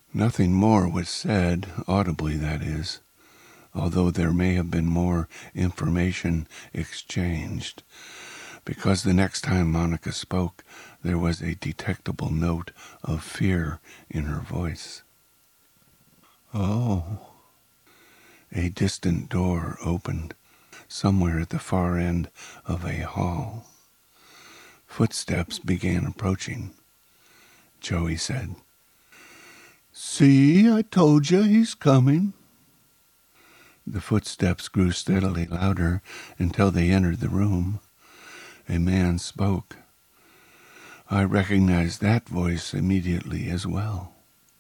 Nothing more was said, audibly that is, although there may have been more information exchanged, because the next time Monica spoke, there was a detectable note of fear in her voice. "Oh." A distant door opened, somewhere at the far end of a hall. Footsteps began approaching. Joey said, "See, I told you he's coming." The footsteps grew steadily louder until they entered the room. A man spoke. I recognized that voice immediately as well.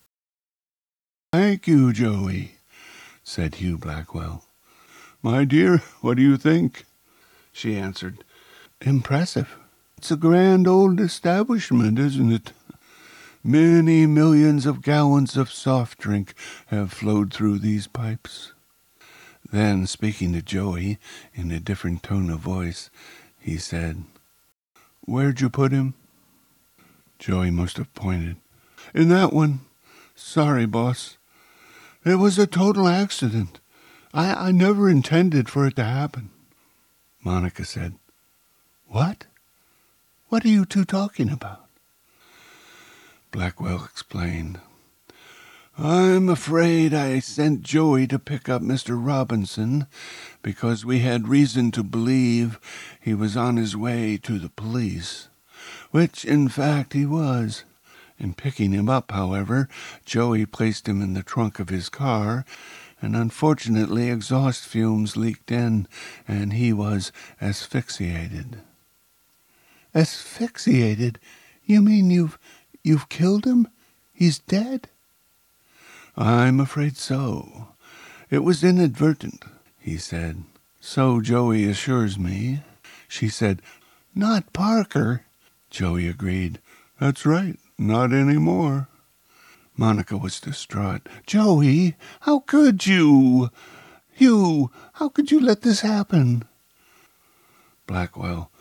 "Thank you, Joey," said Hugh Blackwell. "My dear, what do you think?" She answered, "Impressive. It's a grand old establishment, isn't it? Many millions of gallons of soft drink have flowed through these pipes." Then, speaking to Joey in a different tone of voice, he said, "Where'd you put him?" Joey must have pointed. "In that one. Sorry, boss. It was a total accident. I never intended for it to happen." Monica said, "What? What are you two talking about?" Blackwell explained, "I'm afraid I sent Joey to pick up Mr. Robinson because we had reason to believe he was on his way to the police, which in fact he was. In picking him up, however, Joey placed him in the trunk of his car, and unfortunately exhaust fumes leaked in, and he was asphyxiated." "Asphyxiated? You mean you've killed him? He's dead?" "I'm afraid so. It was inadvertent," he said. "So Joey assures me." She said, "Not Parker." Joey agreed. "That's right. Not anymore." Monica was distraught. "Joey, how could you? Hugh, how could you let this happen?" Blackwell,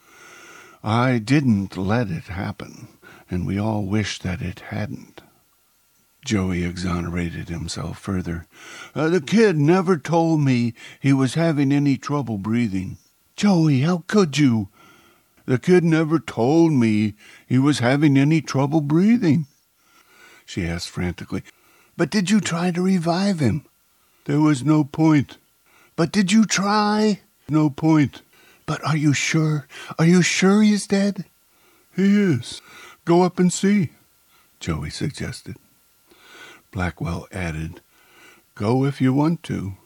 "I didn't let it happen, and we all wish that it hadn't." Joey exonerated himself further. "The kid never told me he was having any trouble breathing." "Joey, how could you?" "The kid never told me he was having any trouble breathing." She asked frantically, "But did you try to revive him?" "There was no point." "But did you try?" "No point." "But are you sure? Are you sure he's dead?" "He is. Go up and see," Joey suggested. Blackwell added, "Go if you want to."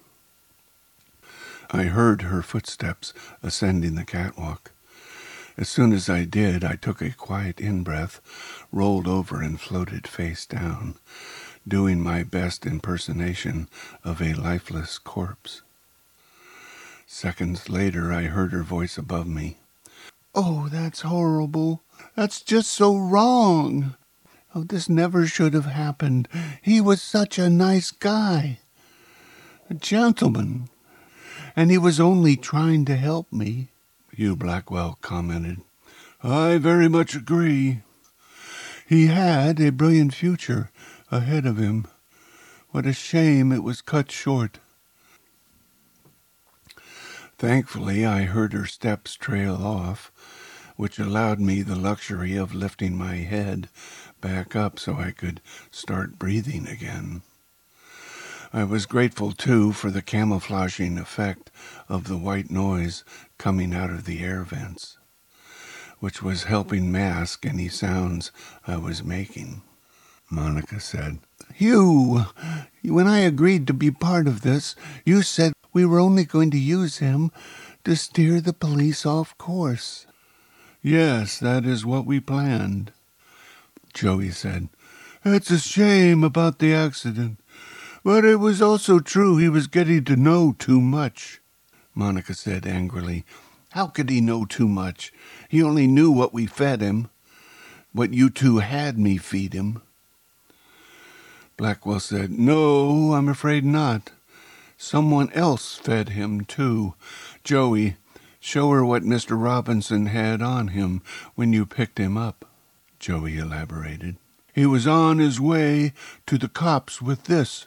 I heard her footsteps ascending the catwalk. As soon as I did, I took a quiet in-breath, rolled over and floated face down, doing my best impersonation of a lifeless corpse. Seconds later, I heard her voice above me. "Oh, that's horrible. That's just so wrong. Oh, this never should have happened. He was such a nice guy. A gentleman. And he was only trying to help me." Hugh Blackwell commented, "I very much agree. He had a brilliant future ahead of him. What a shame it was cut short." Thankfully, I heard her steps trail off, which allowed me the luxury of lifting my head back up so I could start breathing again. I was grateful, too, for the camouflaging effect of the white noise coming out of the air vents, which was helping mask any sounds I was making. Monica said, "Hugh, when I agreed to be part of this, you said we were only going to use him to steer the police off course." "Yes, that is what we planned." Joey said, "It's a shame about the accident, but it was also true he was getting to know too much." Monica said angrily, "How could he know too much? He only knew what we fed him, what you two had me feed him." Blackwell said, "No, I'm afraid not. Someone else fed him, too. Joey, show her what Mr. Robinson had on him when you picked him up," Joey elaborated. He was on his way to the cops with this."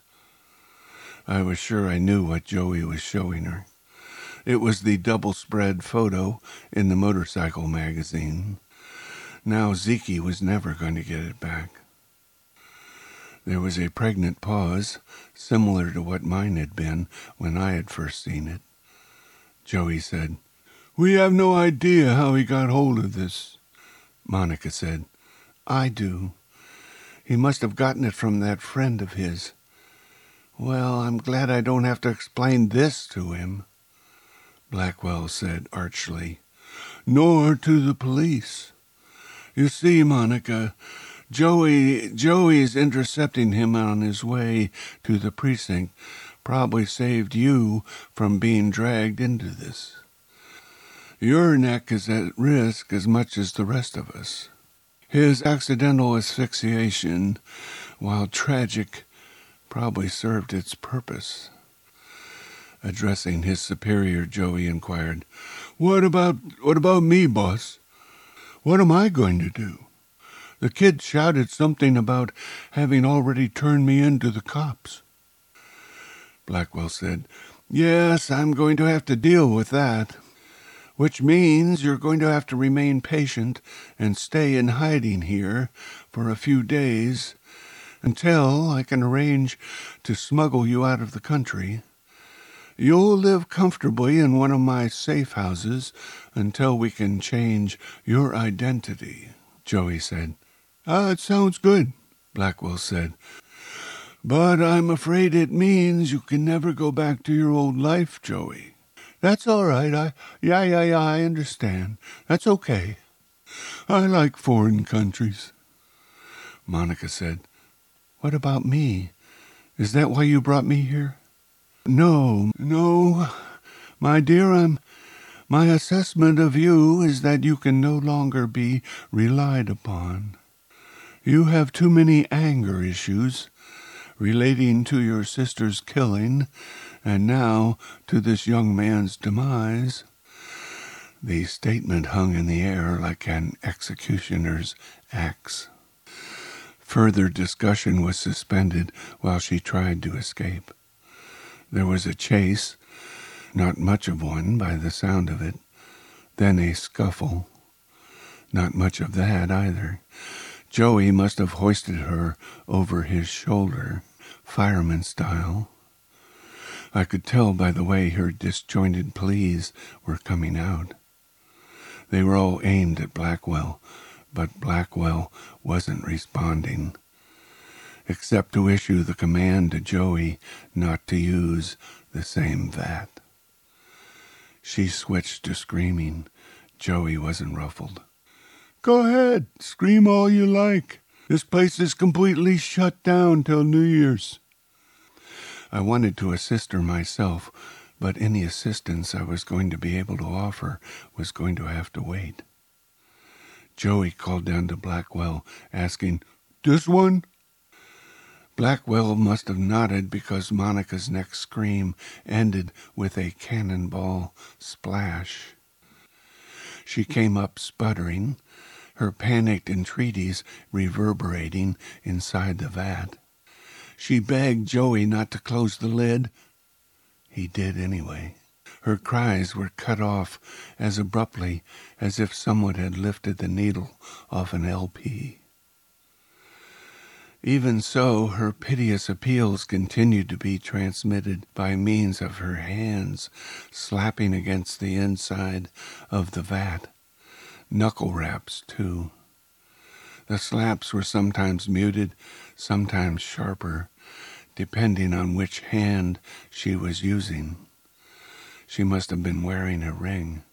I was sure I knew what Joey was showing her. It was the double-spread photo in the motorcycle magazine. Now Zeke was never going to get it back. There was a pregnant pause, similar to what mine had been when I had first seen it. Joey said, "We have no idea how he got hold of this." Monica said, "I do. He must have gotten it from that friend of his. Well, I'm glad I don't have to explain this to him." Blackwell said archly, "Nor to the police. You see, Monica, Joey's intercepting him on his way to the precinct probably saved you from being dragged into this. Your neck is at risk as much as the rest of us. His accidental asphyxiation, while tragic, probably served its purpose." Addressing his superior, Joey inquired, What about me, boss? What am I going to do? The kid shouted something about having already turned me in to the cops." Blackwell said, "Yes, I'm going to have to deal with that, which means you're going to have to remain patient and stay in hiding here for a few days until I can arrange to smuggle you out of the country. You'll live comfortably in one of my safe houses until we can change your identity," Joey said. "It sounds good," Blackwell said. "But I'm afraid it means you can never go back to your old life, Joey." "That's all right. I understand. That's okay. I like foreign countries." Monica said, "What about me? Is that why you brought me here?" No, my dear, my assessment of you is that you can no longer be relied upon. You have too many anger issues relating to your sister's killing and now to this young man's demise." The statement hung in the air like an executioner's axe. Further discussion was suspended while she tried to escape. There was a chase, not much of one by the sound of it, then a scuffle. Not much of that either. Joey must have hoisted her over his shoulder, fireman style. I could tell by the way her disjointed pleas were coming out. They were all aimed at Blackwell, but Blackwell wasn't responding, except to issue the command to Joey not to use the same vat. She switched to screaming. Joey wasn't ruffled. "Go ahead, scream all you like. This place is completely shut down till New Year's." I wanted to assist her myself, but any assistance I was going to be able to offer was going to have to wait. Joey called down to Blackwell, asking, "This one?" Blackwell must have nodded because Monica's next scream ended with a cannonball splash. She came up sputtering, her panicked entreaties reverberating inside the vat. She begged Joey not to close the lid. He did anyway. Her cries were cut off as abruptly as if someone had lifted the needle off an LP. Even so, her piteous appeals continued to be transmitted by means of her hands slapping against the inside of the vat. Knuckle raps, too. The slaps were sometimes muted, sometimes sharper, depending on which hand she was using. She must have been wearing a ring.